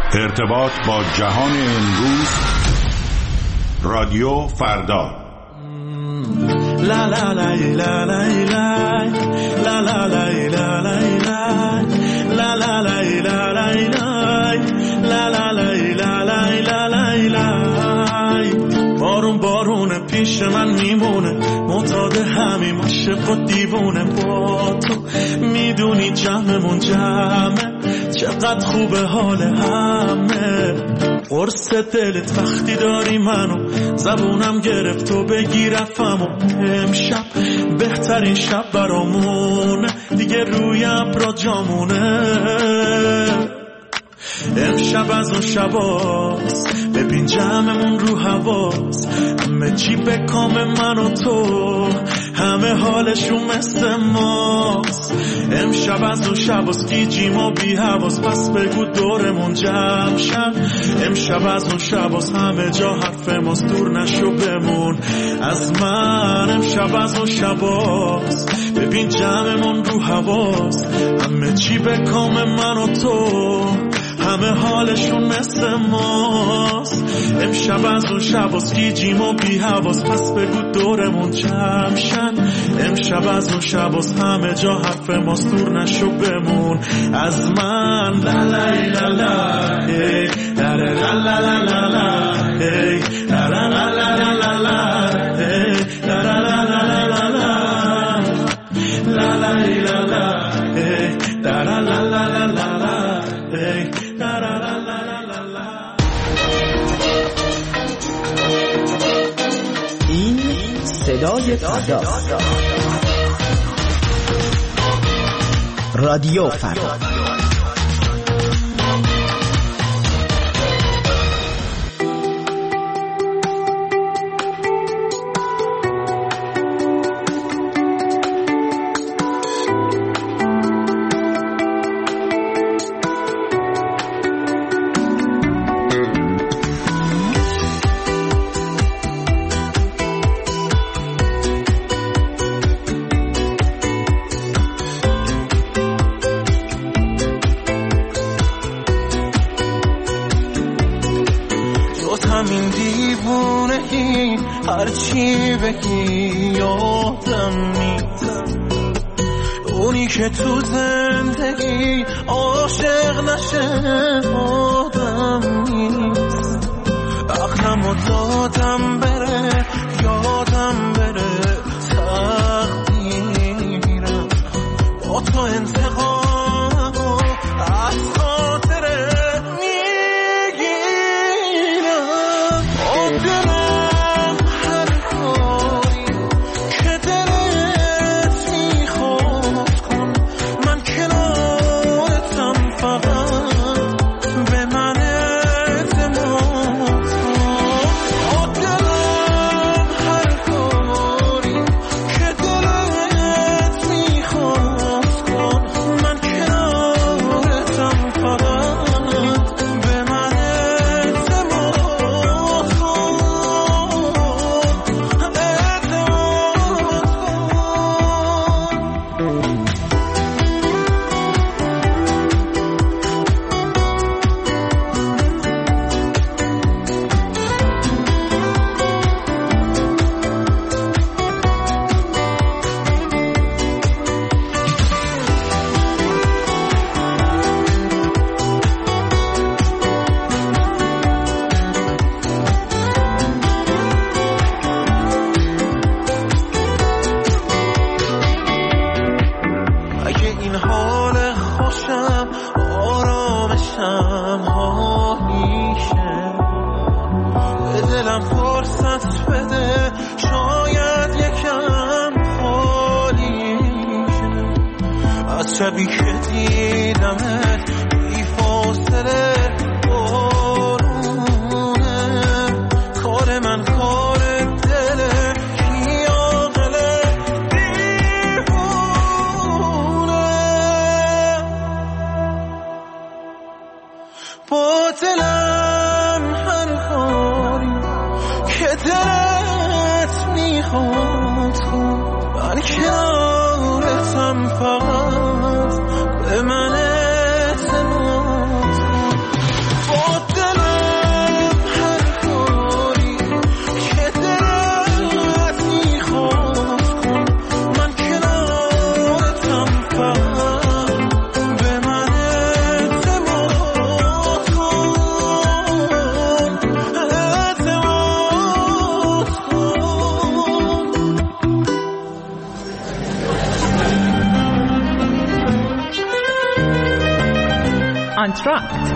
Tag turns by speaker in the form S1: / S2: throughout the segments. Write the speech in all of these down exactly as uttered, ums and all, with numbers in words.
S1: ارتباط با جهان امروز، رادیو فردا.
S2: لا لا لا لا لا لا لا لا لا لا لا لا لا لا لا لا لا. بارون بارونه پیش من میمونه، معتاد همین عاشق و دیوونه. با تو میدونی جمعمون جمعه، چقدر خوبه حال همه. قرص دلت وقتی داری منو، زبونم گرفت و بگی رفتم. و امشب بهترین شب برامونه، دیگه روی ابرا جامونه. امشب از اون شباست، ببین جمعمون رو حواس. همه چی به کام من و تو، همه حالشون مثل ماست. امشب از اون شباست، گیجیم و بی حواس. پس بگو دورمون جمع شن. امشب از اون شباست، همه جا حرف ماست. دور نشو بمون از من. امشب از اون شباست، ببین جمعمون رو حواس. همه چی به کام من و تو، همه حالشون مثل ماست. امشب از اون شباست، گیجیم و بی حواس. پس بگو دورمون جمع شن. امشب از اون شباست، همه جا حرف ماست. دور نشو بمون از من. لا لا لا لا ای لا لا لا لا لا لا ای لا لا لا لا لا لا ای لا لا لا لا لا لا لا لا لا لا ای لا لا لا لا لا لا ای.
S3: این صدای فردا، رادیو فردا.
S2: هرچی بگی یادم نیست، اونی که تو زندگی عاشق نشه آدم نیست. عقلم و دادم بره، یادم بره تقدیرم. با تو انتقام و از خاطره میگیرم. آدم شبی که دیدمت بی فاصله بارونه. کار من کار دله کی عاقله دیوونه. با دلم هر کاری که دلت میخواد کن. من کنارتم فقط به من اعتماد کن. با
S3: آنتراکت.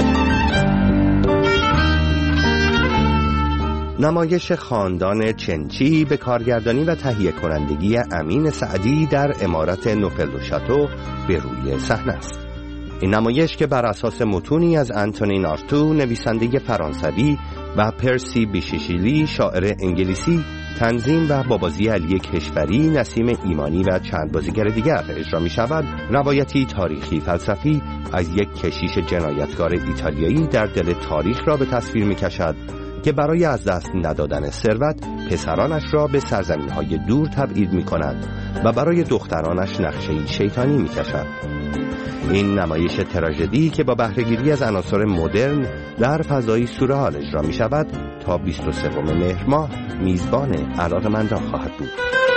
S4: نمایش خاندان چنچی به کارگردانی و تهیه کنندگی امین سعدی در عمارت نوفل دو شاتو به روی صحنه است. این نمایش که بر اساس متونی از انتونین آرتو نویسنده فرانسوی و پرسی بیشیشیلی شاعر انگلیسی تنظیم و با بازی علی کشوری، نسیم ایمانی و چند بازیگر دیگر اجرا می شود، روایتی تاریخی فلسفی از یک کشیش جنایتکار ایتالیایی در دل تاریخ را به تصویر می کشد که برای از دست ندادن ثروت پسرانش را به سرزمین‌های دور تبعید می‌کند و برای دخترانش نقشه‌ای شیطانی می‌کشد. این نمایش تراژدی که با بهره‌گیری از عناصر مدرن در فضایی سورئال اجرا می‌شود تا بیست و سوم مهر ماه میزبان علاقه‌مندان خواهد بود.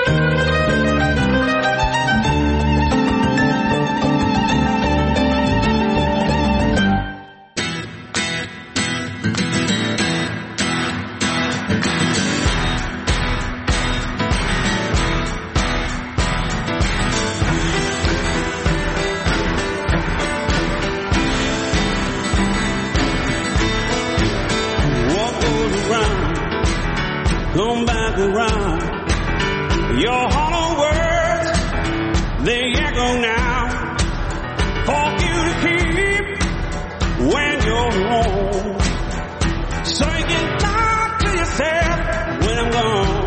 S5: Come back around. Your hollow words, they echo now. For you to keep when you're home. So you can talk to yourself when I'm gone.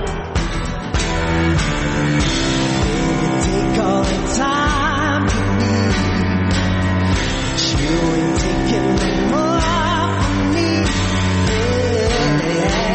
S5: Take all the time you need. You ain't taking no more from me. Yeah.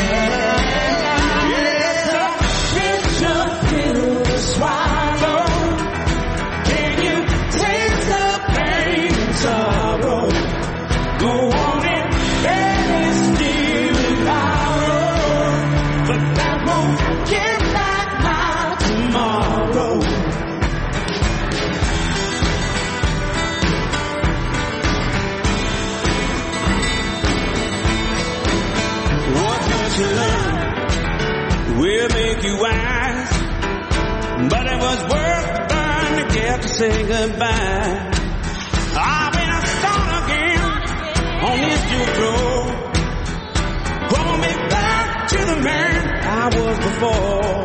S5: We'll make you wise, but it was worth the burn to get to say goodbye. I've been a start again on this Duke road. Pull me back to the man I was before.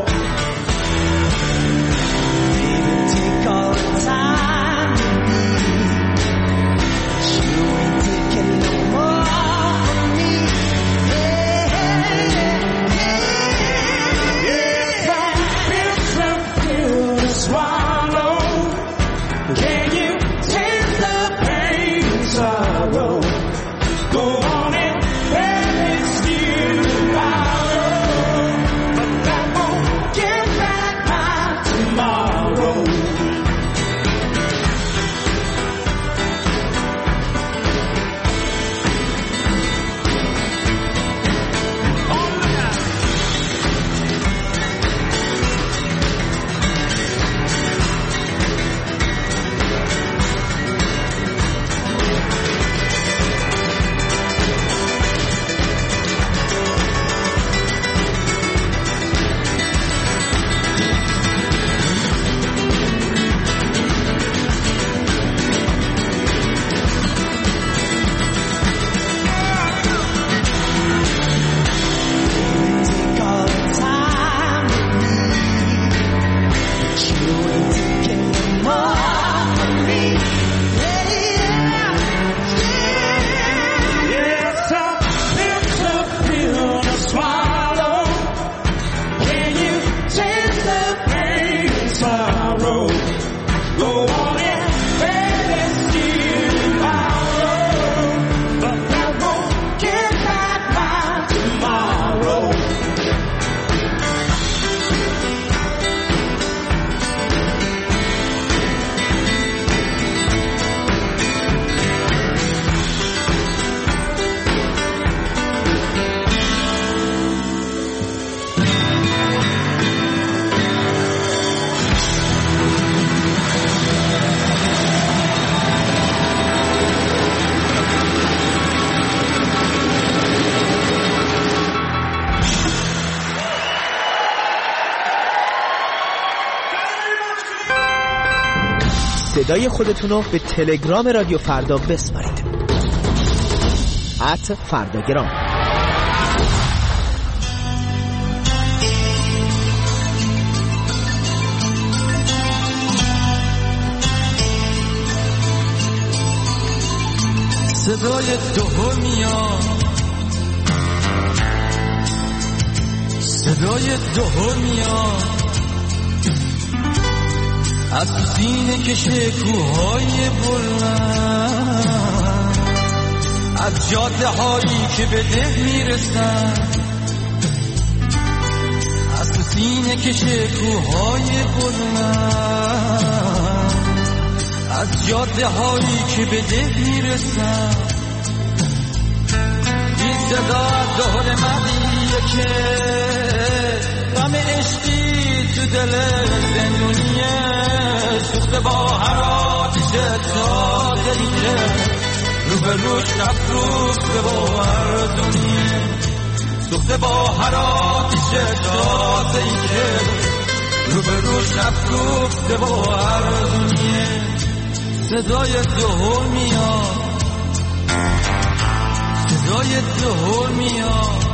S5: Baby, take all the time you need. You ain't taking no more from me. Swallow. Can you take the pain and sorrow? Go on and let it steal tomorrow. But that won't
S3: صدای خودتون رو به تلگرام رادیو فردا بسپارید. ات فرداگرام.
S6: صدای دوهر میاد، صدای دوهر میاد از تو سینه کشه کوهای بلند، از جاده هایی که به ده میرسن، از تو سینه کشه کوهای بلند، از جاده هایی که به ده میرسن. این صدا از دهل مردیه که غم عشقی تو دل زندونیه، سوخته با هر آتش تازه‌ای که رو به روش افروخته با اردونیه، سوخته با هر آتش تازه‌ای که رو به روش افروخته با اردونیه. صدای دوهر میاد، صدای دوهر میاد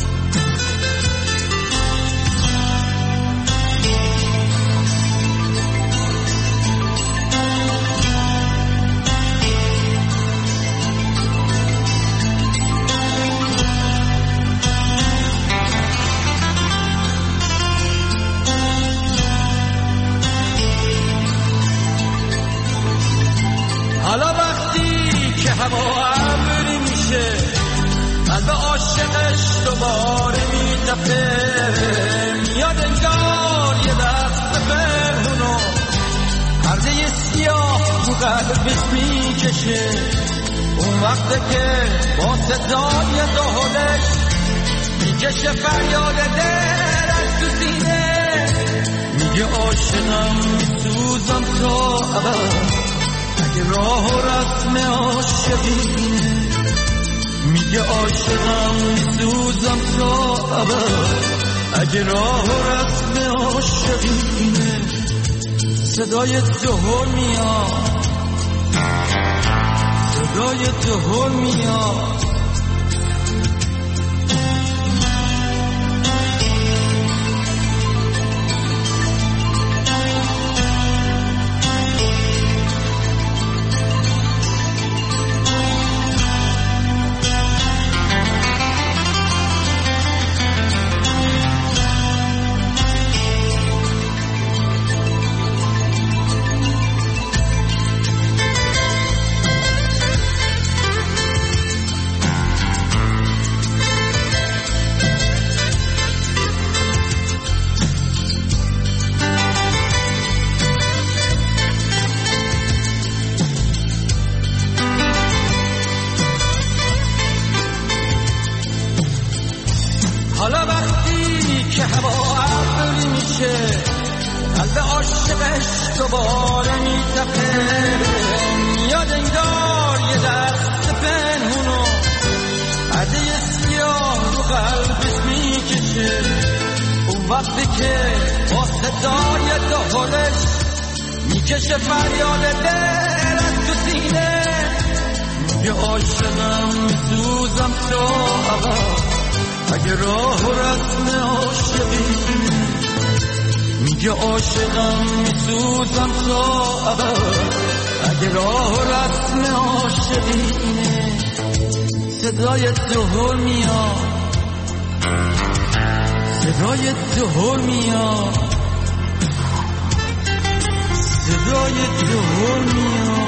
S6: حالا وقتی که هوا ابری میشه، قلب عاشقش دوباره میتپه، میاد انگار یه دست پرهونو پرده سیاه رو قلبش میکشه. اون وقته که با صدای دهلش میکشه فریاد دل از تو سینه، میگه عاشقم میسوزم تا ابد اگه راه و رسم عاشقینه، میگه عاشقم میسوزم تا ابد اگه راه و رسم عاشقینه. صدای دوهر میاد، صدای دوهر میاد حالا وقتی که هوا ابری میشه، قلب عاشقش دوباره میتپه، میاد انگار یه دست پنهونو پرده سیاه رو قلبش میکشه. اون وقتی که با صدای دهلش میکشه فریاد دل از تو سینه، میگه عاشقم میسوزم تا ابد اگه راه و رسم عاشقینه، میگه عاشقم میسوزم تا ابد اگه راه و رسم عاشقینه. صدای دوهر میاد، صدای دوهر میاد، صدای دوهر میاد